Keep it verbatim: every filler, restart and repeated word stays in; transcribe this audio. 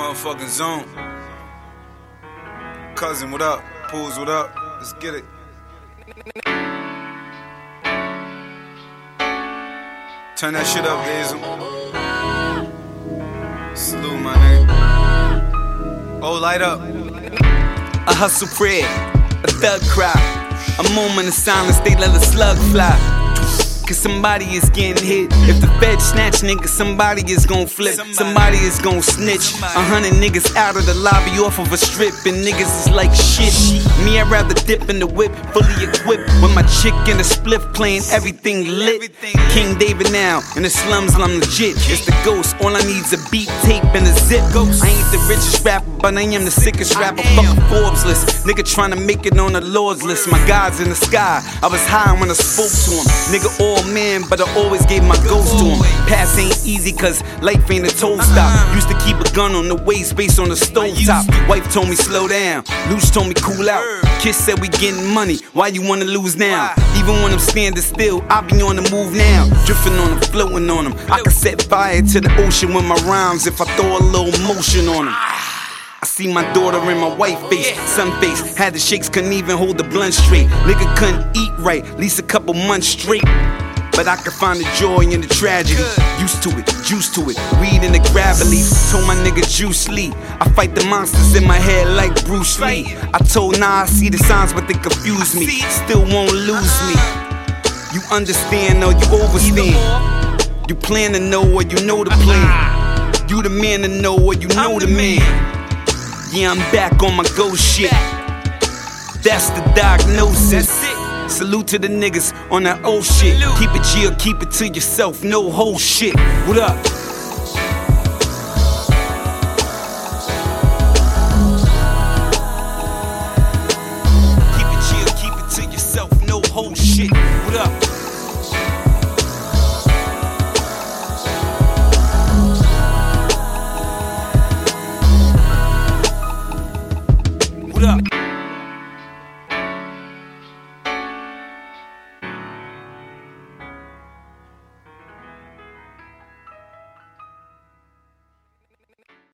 motherfucking zone. Cousin, what up? Pools, what up? Let's get it. Turn that shit up, Hazel. Salute, my nigga. Oh, light up. A hustle prayer, a thug cry, a moment of silence, they let a slug fly. Cause somebody is getting hit. If the feds snatch niggas, somebody is gon' flip. Somebody is gon' snitch. A hundred niggas out of the lobby off of a strip, and niggas is like shit. Me, I'd rather dip in the whip, fully equipped, with my chick in the spliff playing everything lit. King David now, in the slums I'm legit. It's the ghost, all I need's a beat tape and a zip. I ain't the richest rapper, but I am the sickest rapper. Fuck a Forbes list. Nigga tryna make it on the Lord's list. My God's in the sky, I was high when I spoke to him. Nigga all man, but I always gave my ghost to him. Pass ain't easy cause life ain't a toll stop. Used to keep a gun on the waist based on the stove top. Wife told me slow down, Luce told me cool out. Kiss said we getting money, why you wanna lose now? Even when I'm standing still, I be on the move now. Drifting on them, floating on them. I can set fire to the ocean with my rhymes if I throw a little motion on them. I see my daughter in my white face, sun face. Had the shakes, couldn't even hold the blunt straight. Nigga couldn't eat right, at least a couple months straight. But I can find the joy in the tragedy. Used to it, juice to it, weed in the grab leaf. Told my nigga Juice Lee, I fight the monsters in my head like Bruce Lee. I told Nah I see the signs but they confuse me. Still won't lose me. You understand or you overstand. You plan to know or you know the plan. You the man to know or you know the man. Yeah, I'm back on my ghost shit. That's the diagnosis. Salute to the niggas on that old shit. Keep it chill, keep it to yourself, no whole shit. What up?